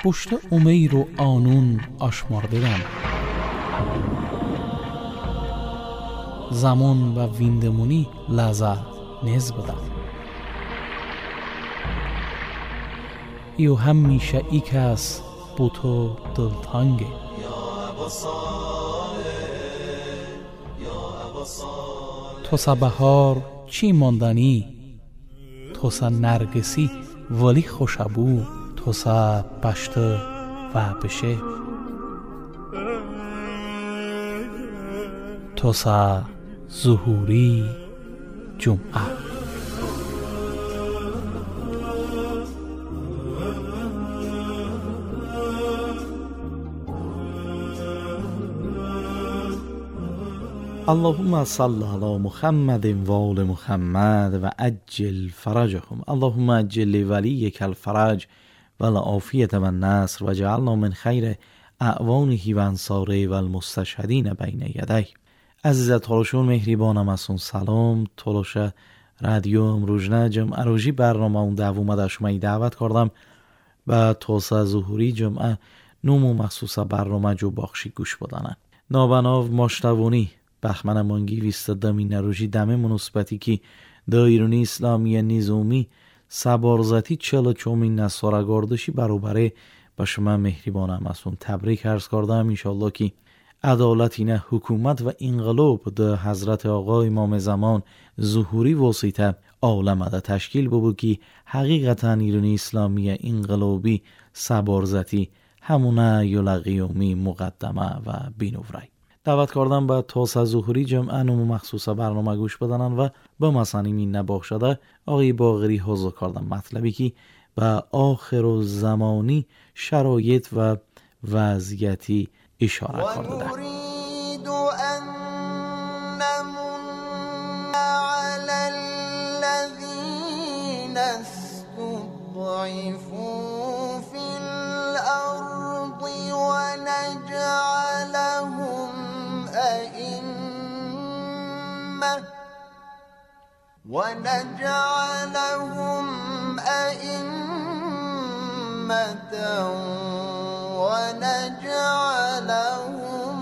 پشت امیر و آنون آشمارده‌ام. زمان و ویندمونی لحظه نیز بدم. ایو همیشه ای کس بو تو دلتانگه. تو سا بهار چی ماندنی، تو سا نرگسی ولی خوشبو، تو سا پشت و بشه، تو سا ظهوری جمعه. اللهم صل علی محمد و آل محمد و عجل فرجهم. اللهم عجل لولیک الفرج و العافیة و النصر و جعلنا من خیر اعوانه و انصاره و المستشهدین بین یدیه. عزیز تلاشون مهریبانم ازون سلام. تلاش رادیو امروجنه جمعه روزی برنامه اون دوومه در شما دعوت کردم و توسعه ظهوری جمعه نومو مخصوص برنامه جو باخشی گوش بدانن. نابناو ماشتوونی بخمن مانگی ویستدامی نروژی دمه مناسبتی که دایرونی اسلامی نظامی سبارزتی 44 نصاره گردشی برابره با شما مهریبانم ازون تبریک عرض کردم. انشالله که عدالتینه حکومت و انقلاب ده حضرت آقا امام زمان ظهوری واسطه عالم ده تشکیل ببود که حقیقتا ایرانی اسلامی انقلابی سبارزتی همونه یلقیومی مقدمه و بینوری. دعوت کردم به توسعه ظهوری جمعه نمو مخصوص برنامه گوش بدنن و به مسانیمین نباخ شده آقای باقری حضور کردم مطلبی که به آخر و زمانی شرایط و وضعیتی اشاره کرده ده. ونجعلهم أئمة ونجعلهم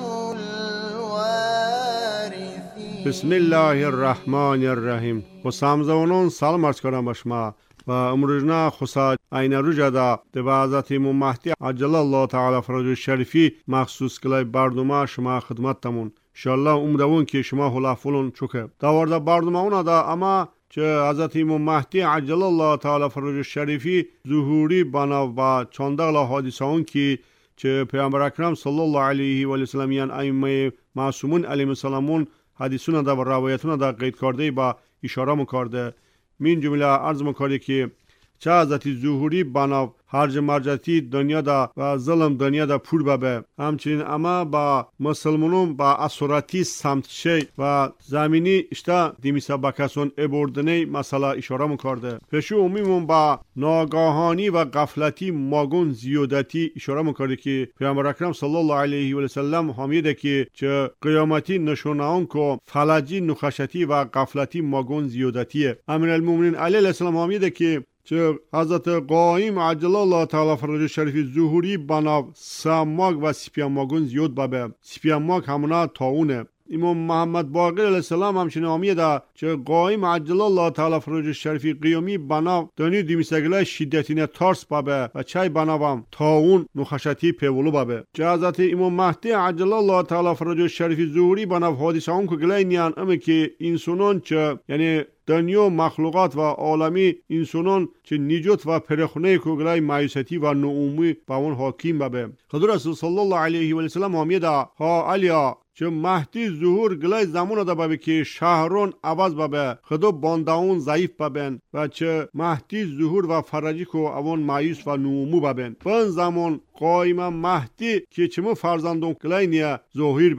الوارثين. بسم الله الرحمن الرحیم. خسام زونون سلام عرض کردم به شما و امروزنا خصوص این روزدا به حضرت امام مهدی عجل الله تعالی فرجه شریفی مخصوص کلای برنامه شما خدمتتمون. انشالله امیدوارم که شما خلافولون چوکه داورده برنامه اونا دا اما چه حضرت امام مهدی عجل الله تعالی فرج شریفی ظهوری بنا و چندغل حادثه اون که چه پیامبر اکرم صلی الله علیه و سلم یان ائمه معصومون علیهم السلام حدیثونه دا و روایتونه دا قید کرده با اشاره میکرده. من جمله عرض میکرده که چه حضرت ظهوری بنا هرج مرجتی دنیا دا و ظلم دنیا دا پور ببه، همچنین اما با مسلمانون با اسراتی سمت شی و زمینی اشتا دیمیسا بکسون ابردنی مسئله اشاره میکرده. پیشو امیمون با ناگاهانی و غفلتی ماگون زیادتی اشاره میکرده که پیامبر اکرم صلی الله علیه و سلم حامیده که چه قیامتی نشونه اون کو فلجی نخشتی و غفلتی ماگون زیادتیه. امیرالمومنین علیه السلام حامیده که چه حضرت قائم عجل الله تعالی فرج شریفی ظهوری بنا ساماگ و سپیاماگون زیاد بابه. سپیاماگ همونا تاونه. امام محمد باقر علیه السلام همچنین آمیده چه قائم عجل الله تعالی فرج شریفی قیامی بنا دنی دیمیسگله شدتینه ترس بابه و چای بنابم تاون نخشتی پیولو بابه. چه حضرت امام مهدی عجل الله تعالی فرج شریفی ظهوری بنا حادثه اون که گله نیان اما که انسانان چه یعنی دنیا مخلوقات و عالمی انسانان چه نجات و پرخونه کوگلای مایوسیتی و نومی با اون حاکم ببه. خدا رسول صلی الله علیه و سلم آمیده ها علیا چه مهدی ظهور گلای زمان دا ببه که شهرون عوض ببه خدا بانداون ضعیف ببن و چه مهدی ظهور و فرجی کو اون مایوس و نومو ببن. بن زمان قائم مهدی که چمو فرزندون گلای نیا ظهور ببه.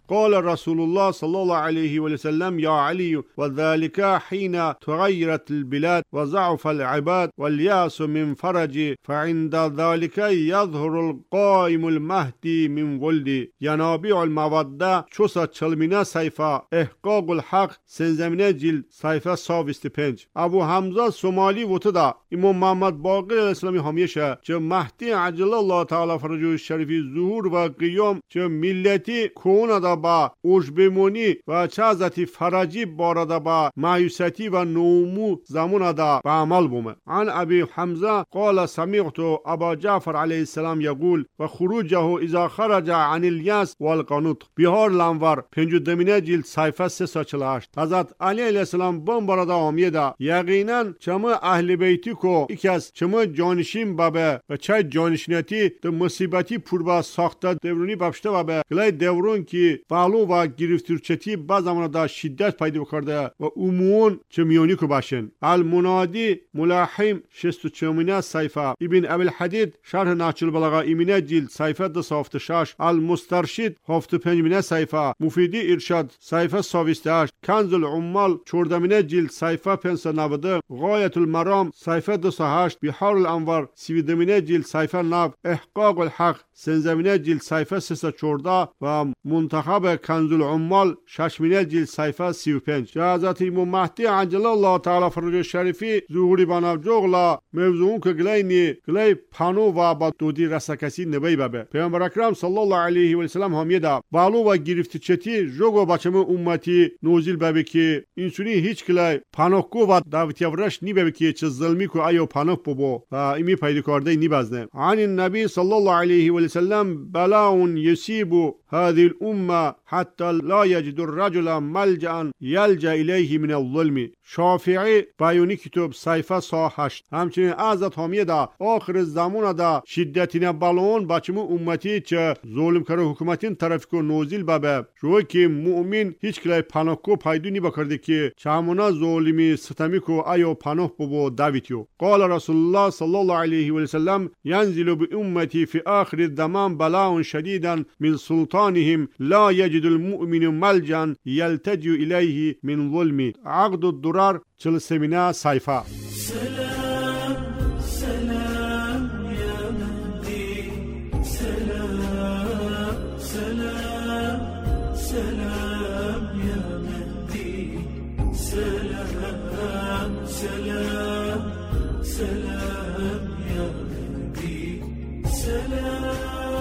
قال رسول الله صلى الله عليه وسلم يا علي وذلك حين تغيرت البلاد وضعف العباد والياس من فرج فعند ذلك يظهر القائم المهدي من ولدي ينابيع المودة چوسا چلمینه صیفه احقاق الحق سنزمینه جلد صیفه 125. ابو حمزه سومالی وتدا امام محمد باقر اسلامی همیشه چه مهدی عجل الله تعالی فرجه شریفی ظهور و قیام چه ملتی کونه دا با اوجبمونی و چازتی فرجی بارده با مایوسیتی و نومو زمان دا با عمل بومه. عن ابي حمزه قال سمعت ابا جعفر عليه السلام يقول وخروجه اذا خرج عن الياس والقنوط. بهار لانور 52 جلد صفحه 348. حضرت علی علیه السلام بمبارده آمیده یقینا چما اهل بیتی کو یکی از چما جانشین بابه و چه جانشینیتی د مصیبتی پوربا ساخته دورونی بابشته بابه گلای دورون کی بالو و گرفتورچتی با زمان دا شدت پیدا کرده و عموم چمیونی کو باشن. المنادی ملاحم 64 صفحه. ابن ابي الحديد شرح نهج البلاغه ایمینه جلد صفحه 276. المسترشد 75 صفحه. مفیدی ارشاد صفحه 28. کنز العمال 14 جلد صفحه 590. غایت المرام صفحه 208. بحار الانوار 32 جلد صفحه 9. احقاق الحق 13 جلد صفحه 314 و منتخب کنز العمال 6 جلد صفحه 35. حضرت امام مهدی عجل الله تعالی فرجه شریفی ظهوری بنافجوغلا موضوعون که گلای پانو و با دودی رسکسی نبی بابه. پیامبر اکرم صلی الله علیه و سلم همیدا بالو و گرفت چتی جوگو بچم امتی نوزیل بابه که اینسونی هیچ کلای پانوکو و دعوتی ورش نی بابه که چه ظلمی کو ایو پانوک بو و ایمی پیدا کرده نی بازنه. عن النبی صلی الله علیه و سلم بلاء يصيب هذه الامه حتى لا يجد الرجل ملجأ يلجأ اليه من الظلم. شافعی بیانی کتاب صفحه 108. همچنین حضرت حمیدا آخر زمان دا شدتین بالون بچم امتی چه ظلم کرده حکومتین طرف کو نوزیل بابه رو که مؤمن هیچ کلای پناهکو پیدا نی بکرده که چامونا ظلمی ستمی کو ایو پناه بو داویتیو. قال رسول الله صلی الله علیه و سلم ينزل بامتی في آخر الزمان بلاء شديدا من سلطانهم لا يجد المؤمن ملجأ يلتجئ اليه من ظلم. عقد الدرر 47 صفحه. سلام سلام يا مهدي سلام سلام سلام يا مهدي سلام سلام سلام يا مهدي سلام.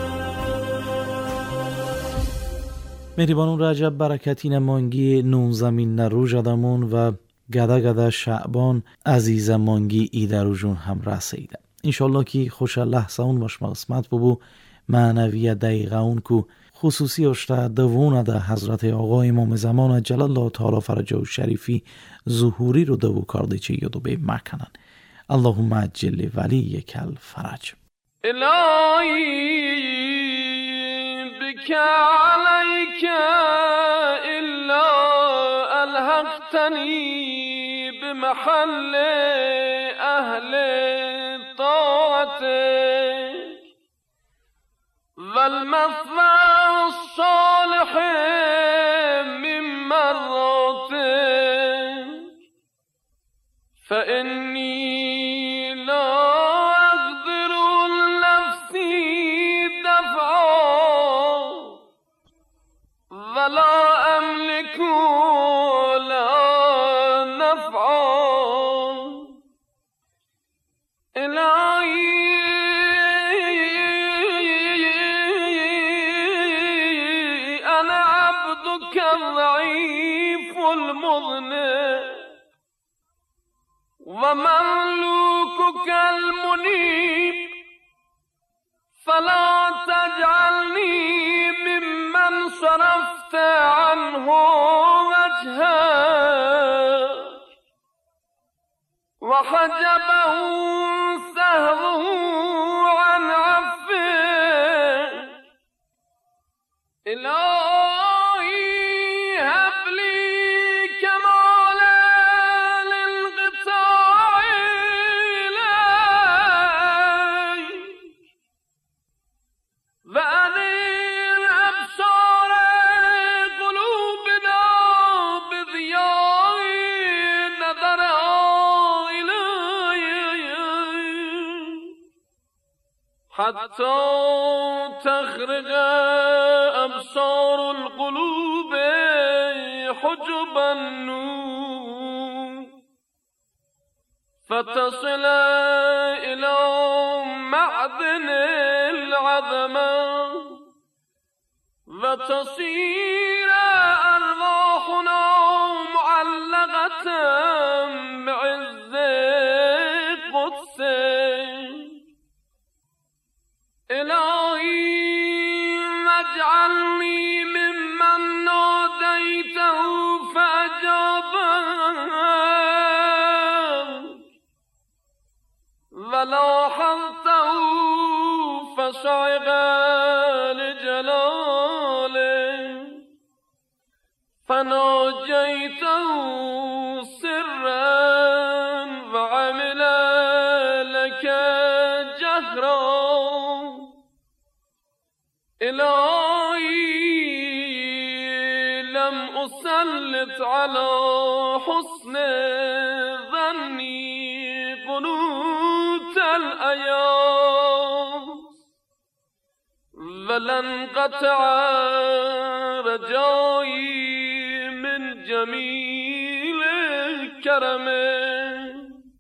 مهربانون رجب برکتی نمانگی نونزمین نروج آدمون و گدا شعبان عزیز مانگی ایدروجون هم رسیده. انشالله که خوش لحظه اون باش قسمت ببو معنوی دقیقه اون که خصوصی اشته دوونه ده حضرت آقا امام زمان جلال الله تعالی فرجه و شریفی ظهوری رو دو کرده چه یادو به مکنن. اللهم عجل ولی کل فرج. الهی بك عليك إلا ألحقتني بمحل أهل طاعتك والمثوى الصالح من مراتك فإني لا أقدر لنفسي دفعا ولا أملك لا نفعا. إلهي أنا عبدك الضعيف المذنب ومملوكك المنيب فلا تجعلني ممن صرفت عنه وجهك وحجبه سهوه عن عفوك. إلهي هب لي كمالا للانقطاع إليك وأنير أبصار حتى تخرج أبصار القلوب حجب النور فتصل إلى معدن العظمة وتصير أرواحنا معلقة بعز قدسك إلهي واجعلني ممن ناديته فأجابك ولاحظته فصعق لجلاله فناجيته سرا وعمل لك جهرا إلهي لم أسلط على حسن ظني قنوت الأيام ولن قطع رجائي من جميل كرمه